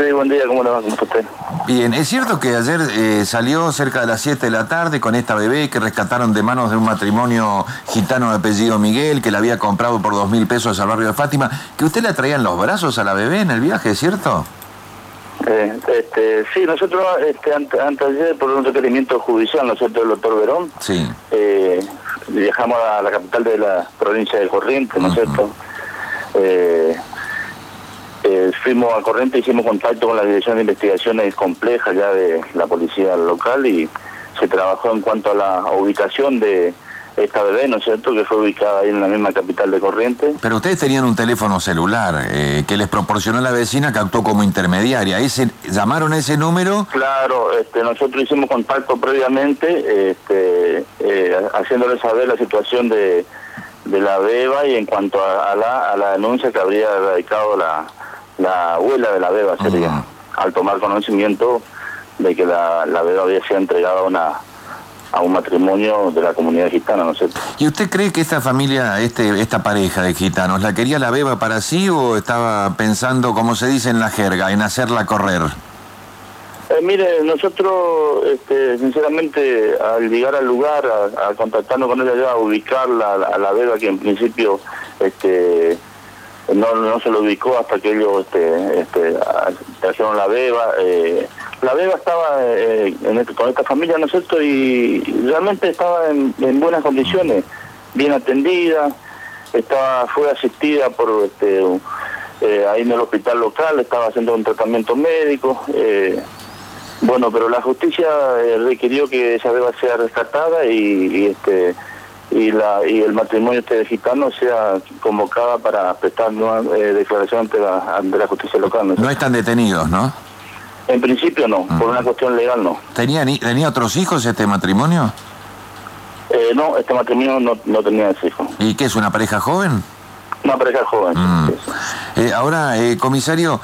Sí, buen día, ¿cómo le va? ¿Cómo está usted? Bien, es cierto que ayer salió cerca de las 7 de la tarde con esta bebé que rescataron de manos de un matrimonio gitano de apellido Miguel, que la había comprado por 2.000 pesos al barrio de Fátima, que usted la traía en los brazos a la bebé en el viaje, ¿es cierto? Sí, nosotros anteayer, por un requerimiento judicial, ¿no es cierto?, del doctor Verón, Sí. viajamos a la capital de la provincia de Corrientes, ¿no es cierto? Fuimos a Corrientes, hicimos contacto con la Dirección de Investigaciones Complejas ya de la policía local y se trabajó en cuanto a la ubicación de esta bebé, ¿no es cierto?, que fue ubicada ahí en la misma capital de Corrientes. Pero ustedes tenían un teléfono celular que les proporcionó la vecina, que actuó como intermediaria. ¿Llamaron a ese número? Claro, nosotros hicimos contacto previamente, haciéndole saber la situación de la beba y en cuanto a la denuncia que habría radicado la abuela de la beba, sería, al tomar conocimiento de que la beba había sido entregada a un matrimonio de la comunidad gitana, ¿no es cierto? ¿Y usted cree que esta familia, esta pareja de gitanos, la quería la beba para sí o estaba pensando, como se dice en la jerga, en hacerla correr? Mire, nosotros, sinceramente, al llegar al lugar, a contactarnos con ella ya, a ubicarla a la beba, que en principio no se lo ubicó hasta que ellos trajeron la beba. La beba estaba con esta familia, ¿no es cierto?, y realmente estaba en buenas condiciones, bien atendida, fue asistida por ahí en el hospital local, estaba haciendo un tratamiento médico. Bueno, pero la justicia requirió que esa beba sea rescatada y el matrimonio gitano sea convocada para prestar nueva declaración ante la justicia local. No están detenidos, ¿no? En principio no, por una cuestión legal no. ¿Tenía otros hijos este matrimonio? No, este matrimonio no tenía hijos. ¿Y qué es, una pareja joven? Una pareja joven. Ahora, comisario,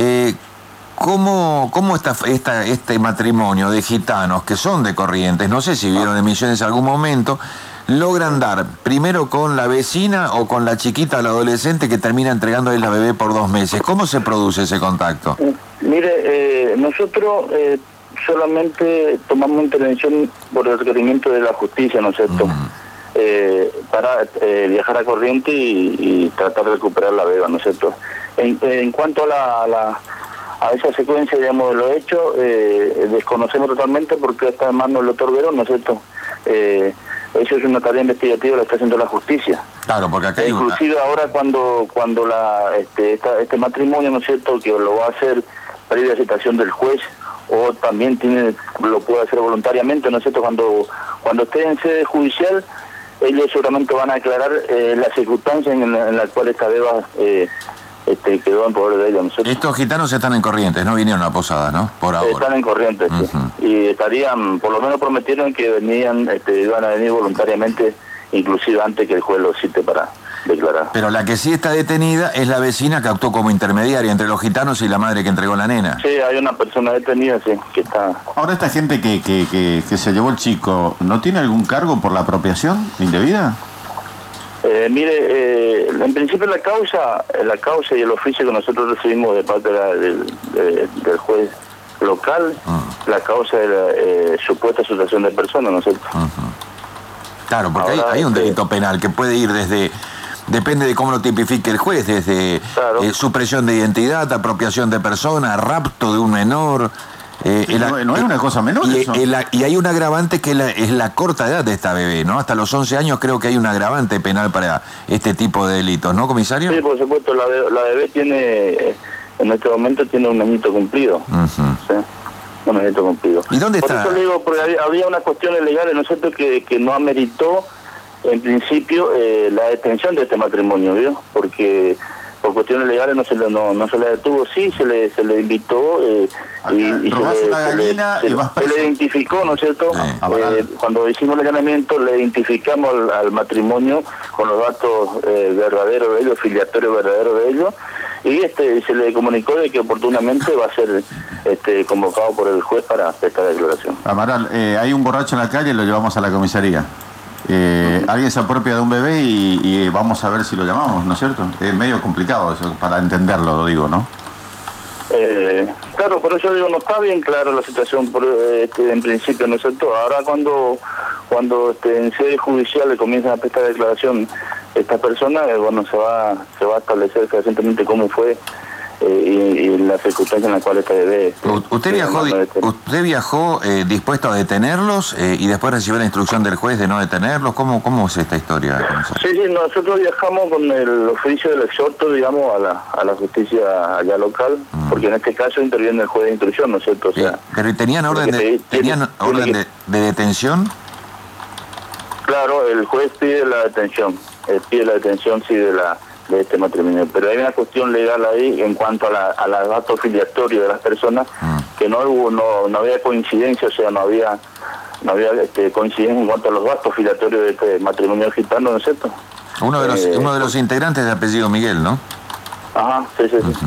¿cómo está este matrimonio de gitanos que son de Corrientes, no sé si vieron emisiones en algún momento, logran dar primero con la vecina o con la chiquita, la adolescente que termina entregándole la bebé por 2 meses? ¿Cómo se produce ese contacto? Mire, nosotros solamente tomamos intervención por el requerimiento de la justicia, ¿no es cierto?, para viajar a Corrientes y tratar de recuperar la beba, ¿no es cierto? En cuanto a esa secuencia, digamos, de los hechos, desconocemos totalmente porque está en manos del doctor Verón, ¿no es cierto? Eso es una tarea investigativa, la está haciendo la justicia. Claro, porque acá hay inclusive ahora cuando este matrimonio, ¿no es cierto?, que lo va a hacer previa citación del juez, o también lo puede hacer voluntariamente, ¿no es cierto?, cuando esté en sede judicial, ellos seguramente van a aclarar las circunstancias en la cual esta beba quedó en poder de ellos, ¿no es cierto? Estos gitanos están en Corrientes, no vinieron a Posada, ¿no? Por ahora. Están en Corrientes, sí. Y estarían, por lo menos prometieron que iban a venir voluntariamente, inclusive antes que el juez lo cite para declarar. Pero la que sí está detenida es la vecina que actuó como intermediaria entre los gitanos y la madre que entregó la nena. Sí, hay una persona detenida, sí, que está... Ahora, esta gente que se llevó el chico, ¿no tiene algún cargo por la apropiación indebida? Mire, en principio la causa y el oficio que nosotros recibimos de parte del juez local, la causa de la supuesta asociación de personas, ¿no es cierto? Claro, porque ahora, hay un delito penal que puede ir depende de cómo lo tipifique el juez, desde supresión de identidad, apropiación de persona, rapto de un menor. No es una cosa menor eso. Y hay un agravante que es la corta edad de esta bebé, ¿no? Hasta los 11 años creo que hay un agravante penal para este tipo de delitos, ¿no, comisario? Sí, por supuesto, la bebé tiene, en este momento tiene un añito cumplido. ¿Sí? Un añito cumplido. ¿Y dónde está? Por eso le digo, porque había unas cuestiones legales, ¿no es cierto?, que no ameritó, en principio, la detención de este matrimonio, ¿vio? Porque por cuestiones legales no se le detuvo, sí, se le invitó y se le identificó, ¿no es cierto? Cuando hicimos el allanamiento le identificamos al matrimonio con los datos verdaderos de ellos, filiatorios verdaderos de ellos, y se le comunicó de que oportunamente va a ser convocado por el juez para prestar declaración. Amaral, hay un borracho en la calle, lo llevamos a la comisaría. Alguien se apropia de un bebé y vamos a ver si lo llamamos, ¿no es cierto? Es medio complicado eso, para entenderlo, lo digo, ¿no? Claro, por eso digo, no está bien clara la situación en principio, ¿no es cierto? Ahora cuando en sede judicial le comienzan a prestar declaración esta persona, bueno, se va a establecer recientemente cómo fue y la circunstancia en la cual esta bebé... ¿Usted viajó dispuesto a detenerlos y después recibió la instrucción del juez de no detenerlos? ¿Cómo es esta historia? Sí, nosotros viajamos con el oficio del exhorto, digamos, a la justicia allá local, porque en este caso interviene el juez de instrucción, ¿no es cierto? O sea, ¿pero tenían orden de detención? Claro, el juez pide la detención, sí, de este matrimonio, pero hay una cuestión legal ahí en cuanto a los datos filiatorios de las personas, que no había coincidencia, o sea, no había coincidencia en cuanto a los datos filiatorios de este matrimonio gitano, ¿no es cierto? Uno de los integrantes de apellido Miguel, ¿no? Ajá, sí.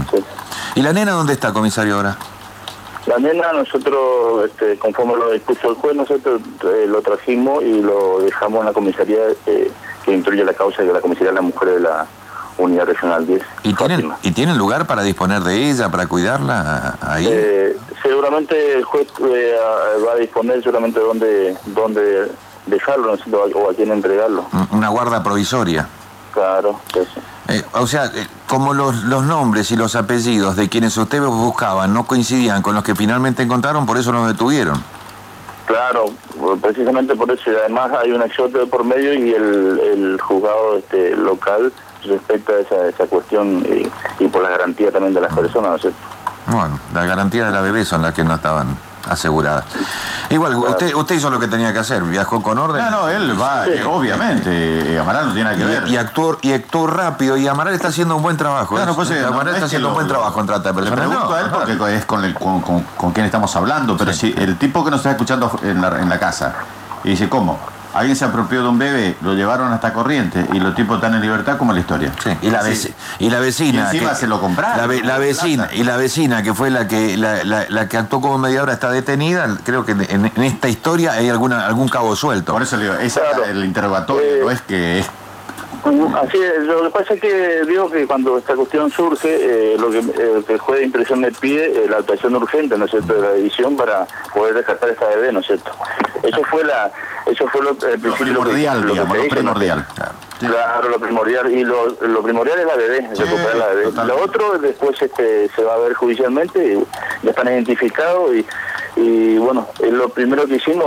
¿Y la nena dónde está, comisario, ahora? La nena, nosotros, conforme lo dispuso el juez, nosotros lo trajimos y lo dejamos en la comisaría que instruye la causa de la comisaría de las mujeres de la Unidad Regional 10. ¿Y tienen lugar para disponer de ella, para cuidarla ahí? Seguramente el juez va a disponer seguramente dónde dejarlo, ¿no? O a quién entregarlo. Una guarda provisoria. Claro, eso. O sea, como los nombres y los apellidos de quienes ustedes buscaban no coincidían con los que finalmente encontraron, por eso los detuvieron. Claro, precisamente por eso. Y además hay un exhorto de por medio y el juzgado local respecta a esa cuestión y por la garantía también de las personas, ¿no es cierto? Bueno, la garantía de la bebé son las que no estaban aseguradas. Igual, claro. usted hizo lo que tenía que hacer, viajó con orden. No, él va, obviamente, Amaral no tiene nada que ver. Y actuó rápido, y Amaral está haciendo un buen trabajo. Claro, pues Amaral está haciendo un buen trabajo en trata de personas. Le pregunto a él porque es con quien estamos hablando, pero si el tipo que nos está escuchando en la casa, y dice, ¿cómo? Alguien se apropió de un bebé, lo llevaron hasta Corrientes y los tipos están en libertad, como la historia. Sí. Y la vecina. Y encima se lo compraron. La vecina que fue la que actuó como mediadora está detenida. Creo que en esta historia hay algún cabo suelto. Por eso le digo, el interrogatorio no es que es. Así es, lo que pasa es que digo que cuando esta cuestión surge, lo que el juez de instrucción me pide, la actuación urgente, ¿no es cierto?, de la edición para poder rescatar esta bebé, ¿no es cierto? Eso fue lo primordial, digamos, lo primordial. Claro, lo primordial, y lo primordial es la bebé, recuperar la bebé. Lo otro después se va a ver judicialmente, y ya están identificados y bueno, lo primero que hicimos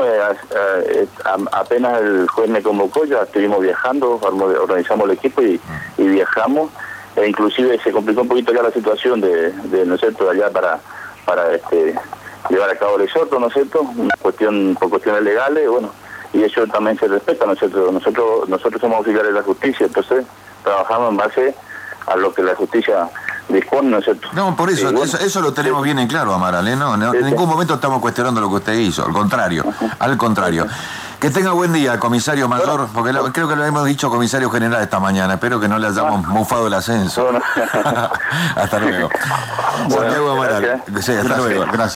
apenas el juez me convocó, ya estuvimos viajando, organizamos el equipo y viajamos, e inclusive se complicó un poquito ya la situación de ¿no es cierto?, allá para llevar a cabo el exhorto, ¿no es cierto?, por cuestiones legales, bueno, y eso también se respeta, ¿no es cierto? Nosotros somos auxiliares de la justicia, entonces trabajamos en base a lo que la justicia dispone, ¿no es cierto? No, por eso, bueno, eso lo tenemos bien en claro, Amaral, ¿eh? No, en ningún momento estamos cuestionando lo que usted hizo, al contrario. Que tenga buen día, comisario mayor, porque creo que lo hemos dicho comisario general esta mañana, espero que no le hayamos mufado el ascenso. Hasta luego. Santiago Amaral. Sí, hasta luego. Gracias.